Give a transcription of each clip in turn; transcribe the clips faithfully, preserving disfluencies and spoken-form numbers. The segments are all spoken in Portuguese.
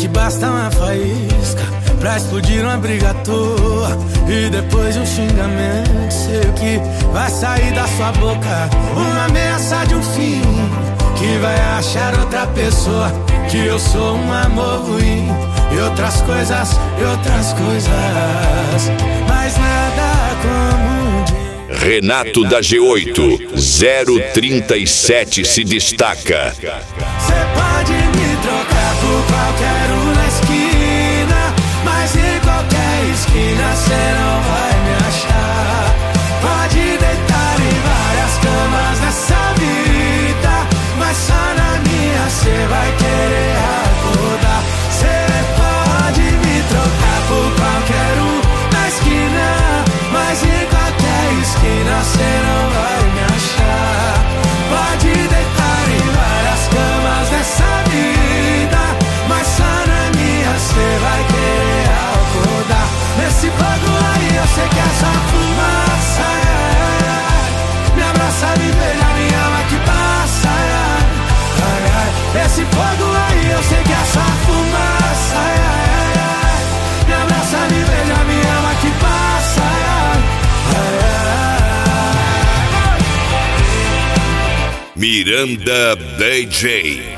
que basta uma faísca pra explodir uma briga à toa. E depois de um xingamento, sei o que vai sair da sua boca. Uma ameaça de um fim, que vai achar outra pessoa, que eu sou um amor ruim. E outras coisas, e outras coisas, mas nada como um dia. Renato da G oito, zero trinta e sete se destaca. Cê pode me trocar por qualquer um na esquina, mas em qualquer esquina cê não vai me achar. Pode deitar em várias camas nessa vida, mas só na minha cê vai querer acordar. Cê pode me trocar por qualquer um na esquina, mas em qualquer esquina cê não vai me achar. Pode deitar em várias camas nessa vida, mas só na minha cê vai querer acordar. Nesse fogo aí eu sei que é só fumaça, é, é. Me abraça, me beija, me ama que passa, é, é. Esse fogo aí eu sei que é só fumaça, é, é. Me abraça, me beija, me ama que passa, é, é. Miranda D J.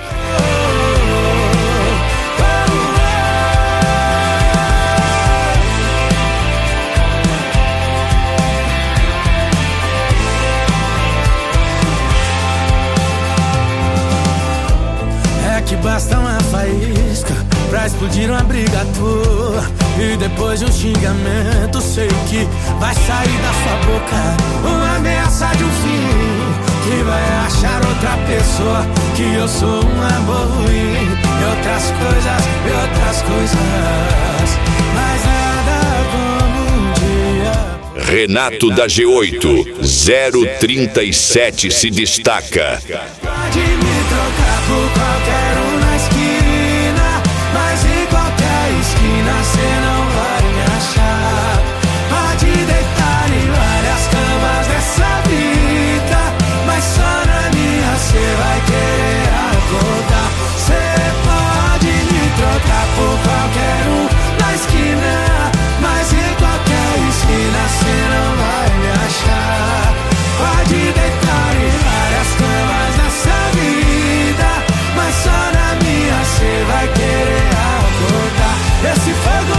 É que basta uma faísca pra explodir uma briga à toa. E depois de um xingamento, sei que vai sair da sua boca. Uma ameaça de um fim, que vai achar outra pessoa, que eu sou um amor ruim. E outras coisas, e outras coisas, mas nada como um dia. Renato da G oito, zero trinta e sete se destaca. Pode me trocar por qualquer um na esquina, mas em qualquer esquina cê não vai me achar. Pode deitar em várias camas nessa vida, mas só na minha cê vai querer acordar. Cê pode me trocar por qualquer um na esquina, mas em qualquer esquina cê não vai me achar. Pode deitar em várias camas nessa vida, mas só na minha cê vai querer acordar. Esse fogo